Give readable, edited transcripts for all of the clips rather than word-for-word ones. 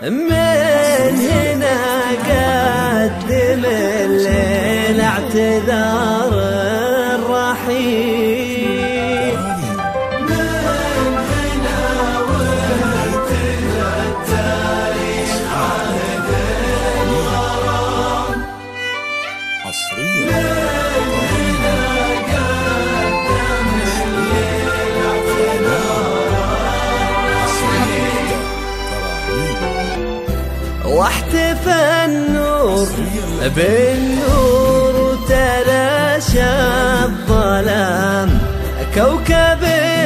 من هنا قدم الليل اعتذار الرحيل، من هنا وانتهى التاريخ عهد الغرام. حصريا واحتفى النور بالنور وتلاشى الظلام، كوكب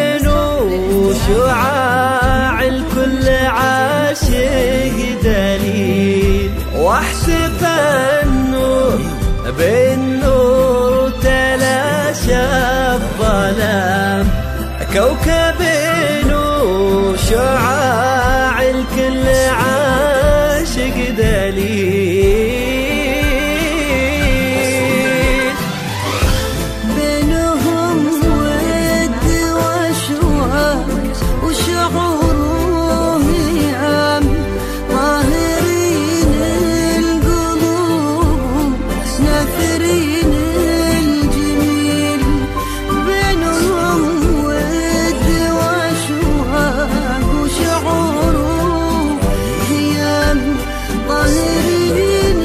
وشعاع الكل عاشق دليل. واحتفى النور بالنور وتلاشى الظلام، كوكب وشعاع الكل عاشق دليل. بينهم ود واشواق وشعور وهيام، ظاهرين القلوب ناثرين الجميل. بينهم ود واشواق وشعور وهيام، ظاهرين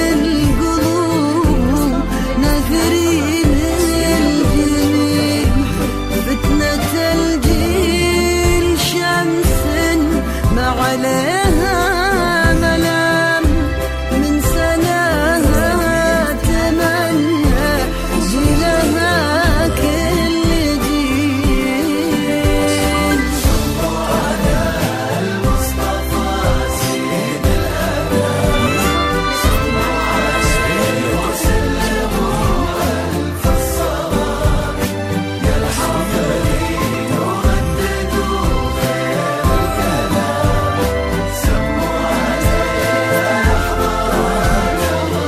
القلوب ناثرين الجميل. فتنة الجيل شمس ما عليها ملام، من سناها تمنى جيلها كل جيل. على المصطفى سيد الأنام، صلوا عليه وسلموا ألف الصلاة. يا الحاضرين رددوا خير الكلام، سموا عليه أحضان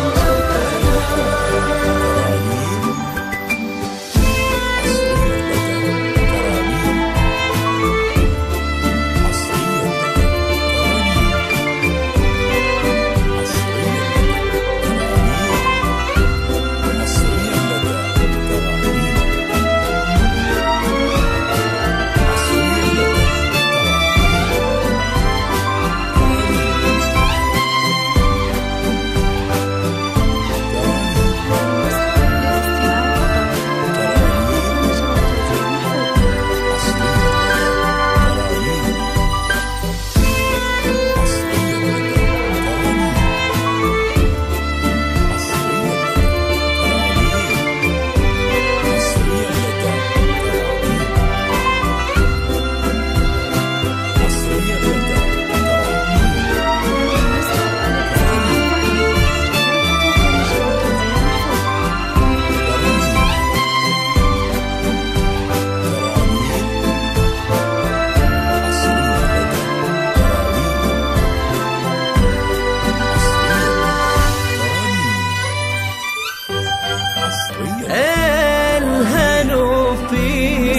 الهنو في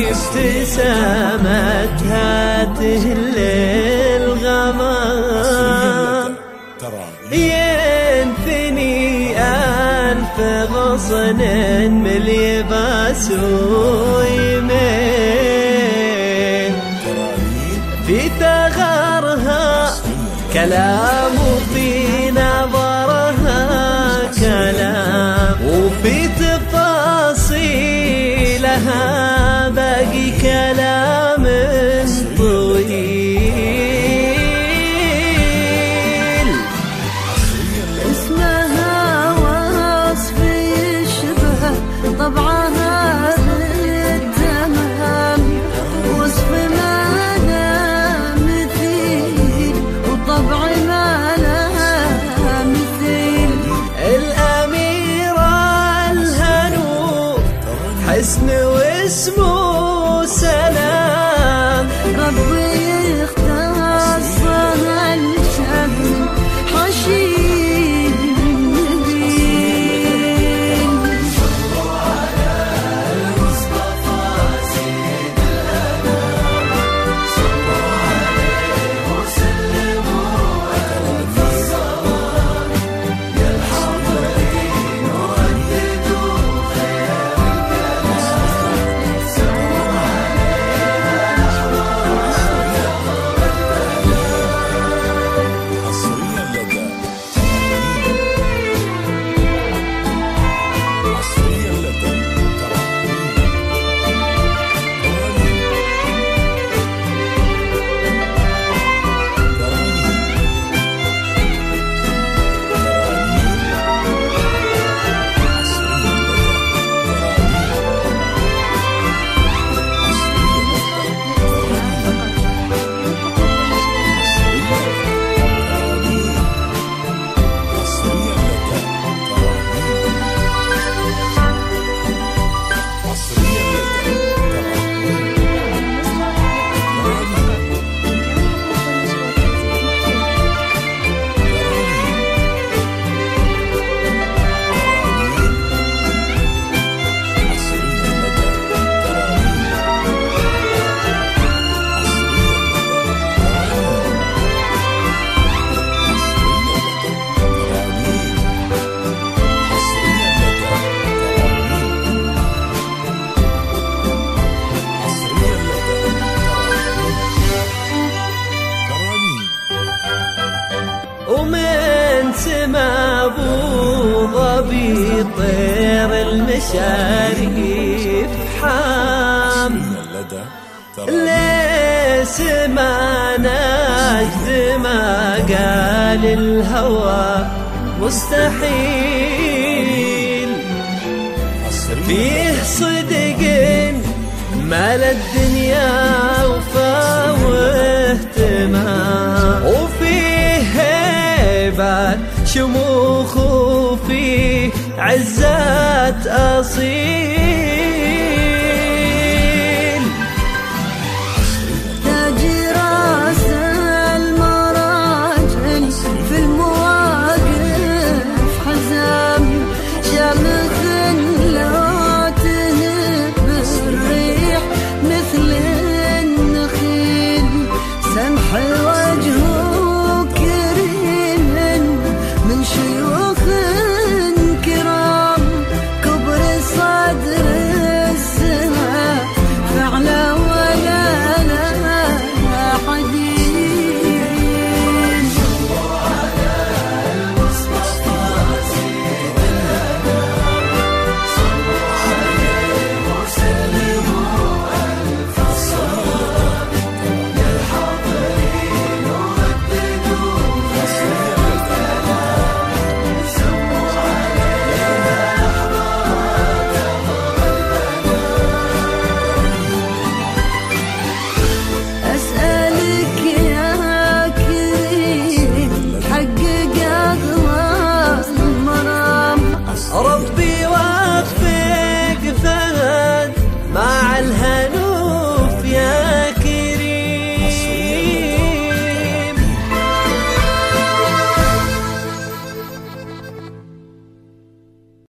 ابتسامتها تهلي الغمام، ينثني ألف غصن من اليباس ويمين. في ثغرها كلام وفي نظرها كلام، وفي تفاصيلها باقي كلام طويل. اسمها وصف يشبه طبعها بالتمام، وصف ما لا مثيل وطبع ما لا سما ابو ظبي طير المشاريف حام، ليس ما نجد ما قال الهوى مستحيل، فيه صدق مال الدنيا وفا واهتمام، وفيه هيبات شموخ وفيه عزات أصيل. تاج راس المراجل في المواقف حزام، شامخ لو تهب الريح مثل النخيل، سمح وجهه كريم من شيوخ كرام، كبر صدر السماء فعلا ولا لا حديد. أسألك يا كريم حقق أغلى المرام، ربط